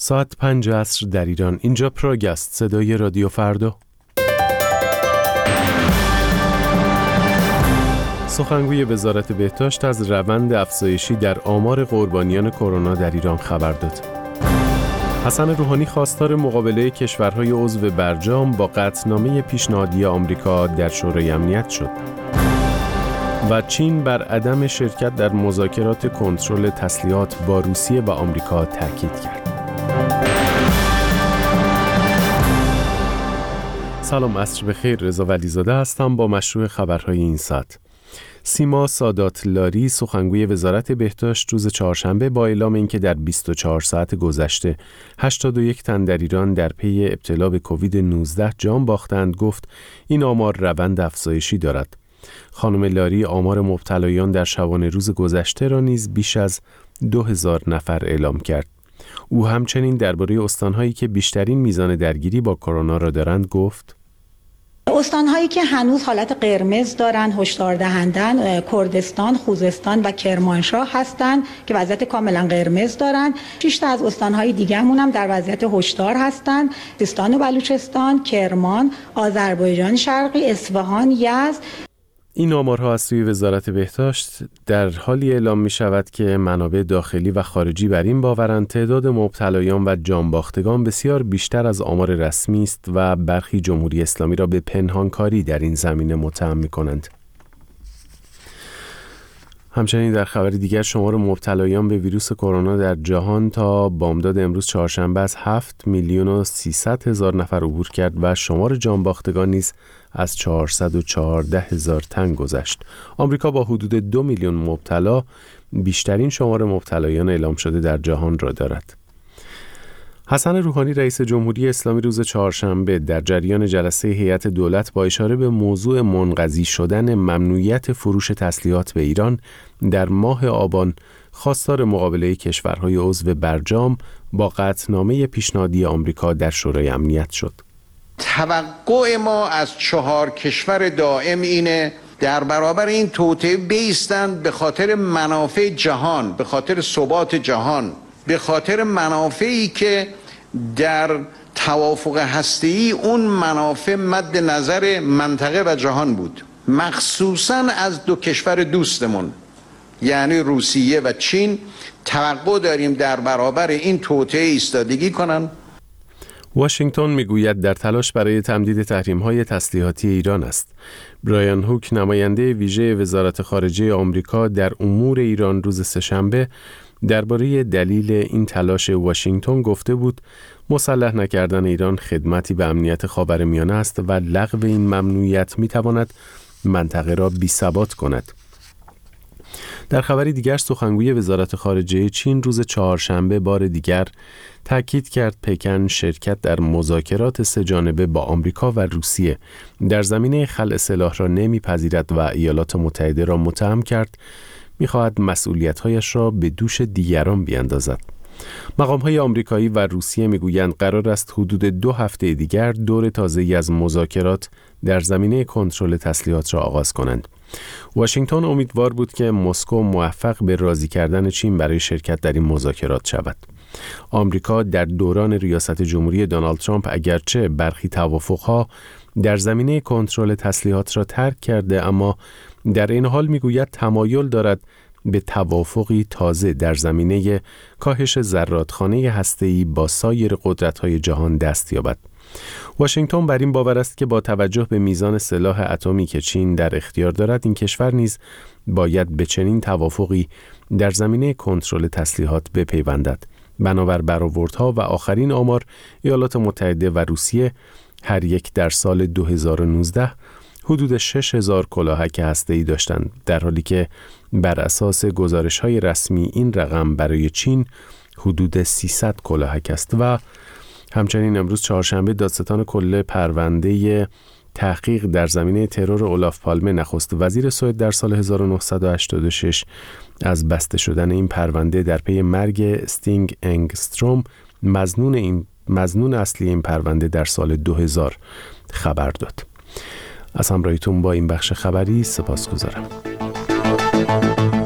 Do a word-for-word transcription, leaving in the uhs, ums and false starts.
ساعت پنج عصر در ایران. اینجا پراگ است، صدای رادیو فردا. سخنگوی وزارت بهداشت از روند افزایشی در آمار قربانیان کرونا در ایران خبر داد. حسن روحانی خواستار مقابله کشورهای عضو برجام با قطعنامه پیشنهادی آمریکا در شورای امنیت شد. و چین بر عدم شرکت در مذاکرات کنترل تسلیحات با روسیه و آمریکا تاکید کرد. سلام، عصر بخیر. رضا ولیزاده هستم با مشروع خبرهای این ساعت. سیما سادات لاری، سخنگوی وزارت بهداشت، روز چهارشنبه با اعلام اینکه در بیست و چهار ساعت گذشته هشتاد و یک تن در ایران در پی ابتلا به کووید نوزده جان باختند، گفت این آمار روند افزایشی دارد. خانم لاری آمار مبتلایان در شبانه روز گذشته را نیز بیش از دو هزار نفر اعلام کرد. او همچنین درباره استان‌هایی که بیشترین میزان درگیری با کرونا را دارند گفت: استان‌هایی که هنوز حالت قرمز دارن، هشدار دهندن، کردستان، خوزستان و کرمانشاه هستند که وضعیت کاملا قرمز دارن. شش تا از استان‌های دیگه‌مون هم در وضعیت هشدار هستند: سیستان و بلوچستان، کرمان، آذربایجان شرقی، اصفهان، یزد. این آمارها از سوی وزارت بهداشت در حالی اعلام می شود که منابع داخلی و خارجی بر این باورند تعداد مبتلایان و جانباختگان بسیار بیشتر از آمار رسمی است و برخی جمهوری اسلامی را به پنهانکاری در این زمینه متهم می کنند. همچنین در خبر دیگر شمار مبتلایان به ویروس کرونا در جهان تا بامداد امروز چهارشنبه از هفت میلیون و سیصد هزار نفر عبور کرد و شمار جانباختگان نیز از چهارصد و چهارده هزار تن گذشت. آمریکا با حدود دو میلیون مبتلا بیشترین شمار مبتلایان اعلام شده در جهان را دارد. حسن روحانی رئیس جمهوری اسلامی روز چهارشنبه در جریان جلسه هیئت دولت با اشاره به موضوع منقضی شدن ممنوعیت فروش تسلیحات به ایران در ماه آبان خواستار مقابله کشورهای عضو برجام با قطعنامه پیشنهادی آمریکا در شورای امنیت شد. توقع ما از چهار کشور دائم اینه در برابر این توطئه بایستند به خاطر منافع جهان، به خاطر ثبات جهان، به خاطر منافعی که در توافق هسته‌ای اون منافع مد نظر منطقه و جهان بود، مخصوصاً از دو کشور دوستمون یعنی روسیه و چین. توقع داریم در برابر این توطئه ایستادگی کنن. واشنگتن میگوید در تلاش برای تمدید تحریم‌های تسلیحاتی ایران است. برایان هوک، نماینده ویژه وزارت خارجه آمریکا در امور ایران، روز سه‌شنبه درباره دلیل این تلاش واشنگتن گفته بود مسلح نکردن ایران خدمتی به امنیت خاورمیانه است و لغو این ممنوعیت میتواند منطقه را بی‌ثبات کند. در خبری دیگر سخنگوی وزارت خارجه چین روز چهارشنبه بار دیگر تاکید کرد پکن شرکت در مذاکرات سه‌جانبه با آمریکا و روسیه در زمینه خلع سلاح را نمیپذیرد و ایالات متحده را متهم کرد می‌خواهد مسئولیت‌هایش را به دوش دیگران بیاندازد. مقام‌های آمریکایی و روسیه می‌گویند قرار است حدود دو هفته دیگر دور تازه‌ای از مذاکرات در زمینه کنترل تسلیحات را آغاز کنند. واشنگتن امیدوار بود که مسکو موفق به راضی کردن چین برای شرکت در این مذاکرات شود. آمریکا در دوران ریاست جمهوری دونالد ترامپ اگرچه برخی توافق‌ها در زمینه کنترل تسلیحات را ترک کرده، اما در این حال میگوید تمایل دارد به توافقی تازه در زمینه کاهش زرادخانه هسته‌ای با سایر قدرت‌های جهان دست یابد. واشنگتن بر این باور است که با توجه به میزان سلاح اتمی که چین در اختیار دارد، این کشور نیز باید به چنین توافقی در زمینه کنترل تسلیحات بپیوندد. بنابر برآوردها و آخرین آمار، ایالات متحده و روسیه هر یک در سال دو هزار و نوزده حدود شش هزار کلاهک هسته‌ای داشتند، در حالی که بر اساس گزارش‌های رسمی این رقم برای چین حدود سیصد کلاهک است. و همچنین امروز چهارشنبه دادستان کل پرونده تحقیق در زمینه ترور اولاف پالمه، نخست وزیر سوئد، در سال هزار و نهصد و هشتاد و شش از بسته شدن این پرونده در پی مرگ استینگ انگستروم، مظنون این مظنون اصلی این پرونده، در سال دو هزار خبر داد. از همراهیتون با این بخش خبری سپاسگزارم.